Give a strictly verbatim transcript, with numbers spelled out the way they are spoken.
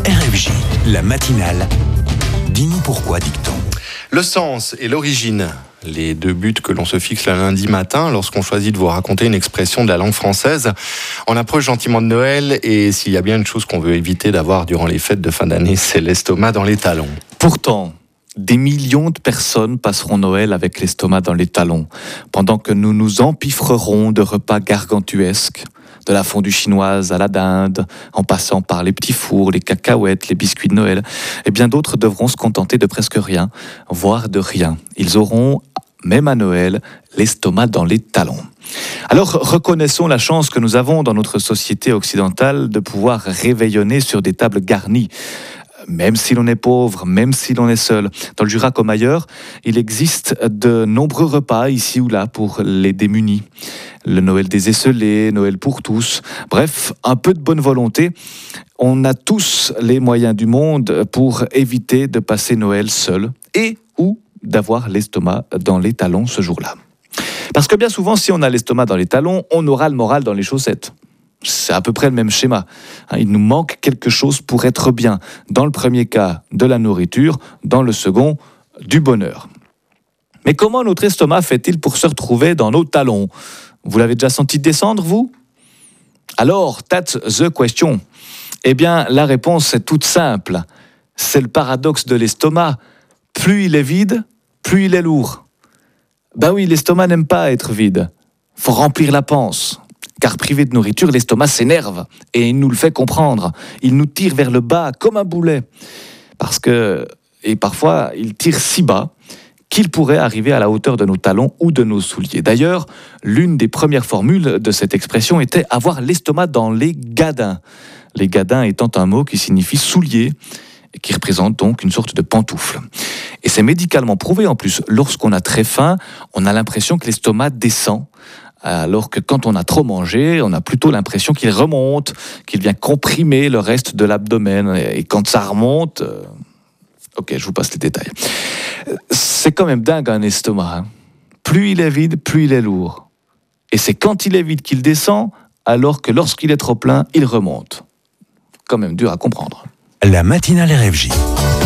R F J, la matinale. Dis-nous pourquoi, dicton. Le sens et l'origine, les deux buts que l'on se fixe le lundi matin lorsqu'on choisit de vous raconter une expression de la langue française. On approche gentiment de Noël et s'il y a bien une chose qu'on veut éviter d'avoir durant les fêtes de fin d'année, c'est l'estomac dans les talons. Pourtant, des millions de personnes passeront Noël avec l'estomac dans les talons, pendant que nous nous empiffrerons de repas gargantuesques, de la fondue chinoise à la dinde, en passant par les petits fours, les cacahuètes, les biscuits de Noël. Et bien d'autres devront se contenter de presque rien, voire de rien. Ils auront, même à Noël, l'estomac dans les talons. Alors reconnaissons la chance que nous avons dans notre société occidentale de pouvoir réveillonner sur des tables garnies. Même si l'on est pauvre, même si l'on est seul. Dans le Jura comme ailleurs, il existe de nombreux repas ici ou là pour les démunis. Le Noël des esselés, Noël pour tous. Bref, un peu de bonne volonté. On a tous les moyens du monde pour éviter de passer Noël seul et ou d'avoir l'estomac dans les talons ce jour-là. Parce que bien souvent, si on a l'estomac dans les talons, on aura le moral dans les chaussettes. C'est à peu près le même schéma. Il nous manque quelque chose pour être bien. Dans le premier cas, de la nourriture. Dans le second, du bonheur. Mais comment notre estomac fait-il pour se retrouver dans nos talons ? Vous l'avez déjà senti descendre, vous ? Alors, that's the question. Eh bien, la réponse est toute simple. C'est le paradoxe de l'estomac. Plus il est vide, plus il est lourd. Ben oui, l'estomac n'aime pas être vide. Faut remplir la panse. Car privé de nourriture, l'estomac s'énerve et il nous le fait comprendre. Il nous tire vers le bas comme un boulet. Parce que, et parfois, il tire si bas qu'il pourrait arriver à la hauteur de nos talons ou de nos souliers. D'ailleurs, l'une des premières formules de cette expression était avoir l'estomac dans les gadins. Les gadins étant un mot qui signifie soulier et qui représente donc une sorte de pantoufle. Et c'est médicalement prouvé en plus. Lorsqu'on a très faim, on a l'impression que l'estomac descend. Alors que quand on a trop mangé, on a plutôt l'impression qu'il remonte, qu'il vient comprimer le reste de l'abdomen. Et quand ça remonte... Euh... Ok, je vous passe les détails. C'est quand même dingue un estomac. Hein. Plus il est vide, plus il est lourd. Et c'est quand il est vide qu'il descend, alors que lorsqu'il est trop plein, il remonte. Quand même dur à comprendre. La matinale R F J.